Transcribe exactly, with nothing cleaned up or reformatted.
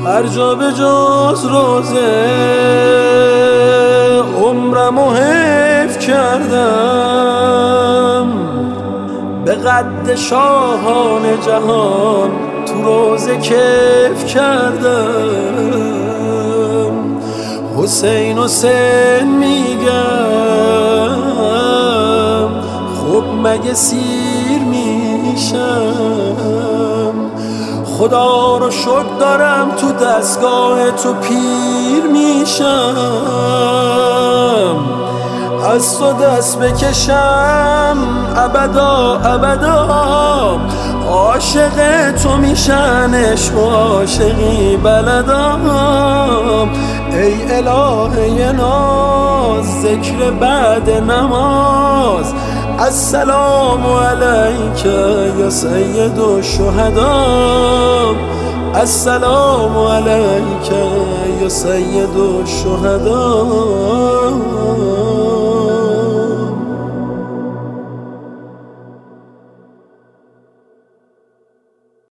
هر جا به جز روزه عمرمو حیف کردم، به قد شاهان جهان تو روزه کیف کردم. حسین حسین میگم خب مگه سیر میشم؟ خدا رو شکر دارم تو دستگاه تو پیر میشم. از تو دست بکشم ابدا ابدا، عاشق تو میشن عشق و عاشقی بلدم. ای الهه ناز ذکر بعد نماز، السلام علیک یا سید الشهدا، السلام علیک یا سید الشهدا.